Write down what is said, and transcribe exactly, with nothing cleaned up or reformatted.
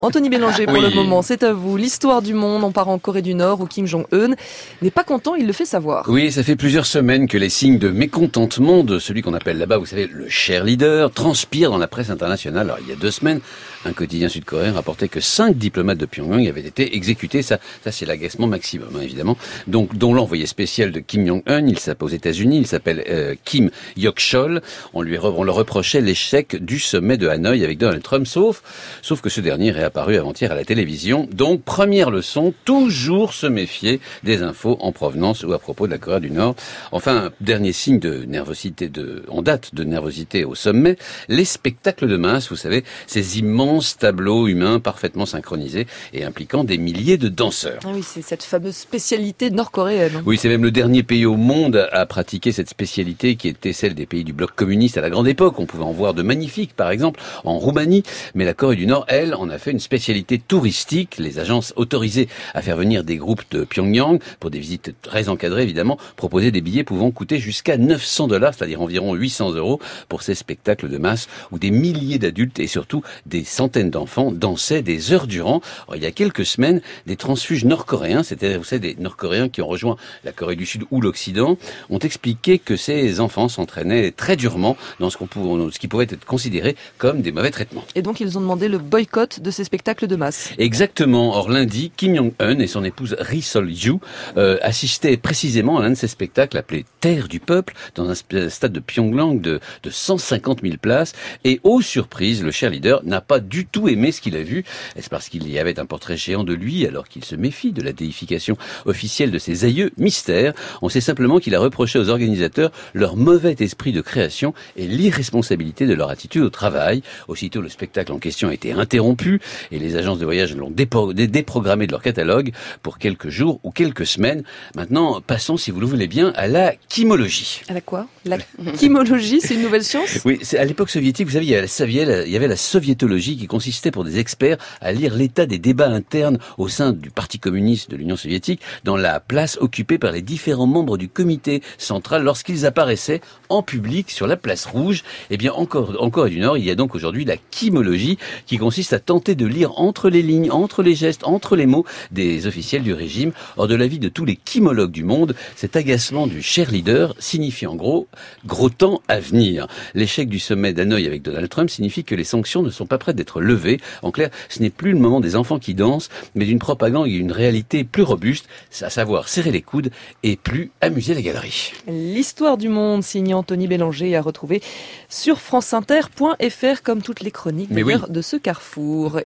Anthony Bélanger, pour Oui. le moment, c'est à vous. L'histoire du monde, on part en Corée du Nord où Kim Jong-un n'est pas content, il le fait savoir. Oui, ça fait plusieurs semaines que les signes de mécontentement de celui qu'on appelle là-bas, vous savez, le cheerleader, transpirent dans la presse internationale. Alors, il y a deux semaines, un quotidien sud-coréen rapportait que cinq diplomates de Pyongyang avaient été exécutés. Ça, ça c'est l'agacement maximum, hein, évidemment. Donc, dont l'envoyé spécial de Kim Jong-un, il s'appelle aux États-Unis, il s'appelle euh, Kim Yok-chol. On lui, re- on leur reprochait l'échec du sommet de Hanoï avec Donald Trump, sauf, sauf que ce dernier est apparu avant-hier à la télévision. Donc, première leçon, toujours se méfier des infos en provenance ou à propos de la Corée du Nord. Enfin, dernier signe de nervosité de, en date de nervosité au sommet, les spectacles de masse, vous savez, ces immenses tableaux humains parfaitement synchronisés et impliquant des milliers de danseurs. Ah oui, c'est cette fameuse spécialité nord-coréenne. Oui, c'est même le dernier pays au monde à pratiquer cette spécialité qui était celle des pays du bloc communiste à la grande époque. On pouvait en voir de magnifiques, par exemple, en Roumanie. Mais la Corée du Nord, elle, en a fait une spécialité touristique. Les agences autorisées à faire venir des groupes de Pyongyang pour des visites très encadrées, évidemment, proposaient des billets pouvant coûter jusqu'à neuf cents dollars, c'est-à-dire environ huit cents euros pour ces spectacles de masse où des milliers d'adultes et surtout des centaines d'enfants dansaient des heures durant. Alors, il y a quelques semaines, des transfuges nord-coréens, c'était, vous savez, des nord-coréens qui ont rejoint la Corée du Sud ou l'Occident, ont expliqué que ces enfants s'entraînaient très durement dans ce, qu'on pouvait, ce qui pouvait être considéré comme des mauvais traitements. Et donc, ils ont demandé le boycott de ces spectacles de masse. Exactement. Or, lundi, Kim Jong-un et son épouse Ri Sol-ju euh, assistaient précisément à l'un de ces spectacles appelé Terre du Peuple, dans un stade de Pyongyang de, de cent cinquante mille places. Et, aux surprises, le cheerleader n'a pas du tout aimé ce qu'il a vu. Est-ce parce qu'il y avait un portrait géant de lui, alors qu'il se méfie de la déification officielle de ses aïeux? Mystère. On sait simplement qu'il a reproché aux organisateurs leur mauvais esprit de création et l'irresponsabilité de leur attitude au travail. Aussitôt, le spectacle en question a été interrompu et les agences de voyage l'ont dépro- dé- déprogrammé de leur catalogue pour quelques jours ou quelques semaines. Maintenant, passons, si vous le voulez bien, à la kymologie. À la quoi? La kymologie, c'est une nouvelle science? Oui, c'est à l'époque soviétique, vous savez, il y avait la soviet- il y avait la soviétologie qui consistait pour des experts à lire l'état des débats internes au sein du Parti communiste de l'Union soviétique dans la place occupée par les différents membres du comité central lorsqu'ils apparaissaient en public sur la place rouge. Eh bien, encore, en Corée du Nord, il y a donc aujourd'hui la kymologie qui consiste à tenter de lire entre les lignes, entre les gestes, entre les mots des officiels du régime. Or, de l'avis de tous les kymologues du monde, cet agacement du cheerleader signifie en gros gros temps à venir. L'échec du sommet d'Hanoï avec Donald Trump signifie que les sanctions ne sont pas prêtes d'être levées. En clair, ce n'est plus le moment des enfants qui dansent, mais d'une propagande et une réalité plus robuste, à savoir serrer les coudes et plus amuser les galeries. L'histoire du monde, signé Anthony Bélanger, à retrouver sur franceinter point f r comme toutes les chroniques Mais d'ailleurs oui. de ce carrefour.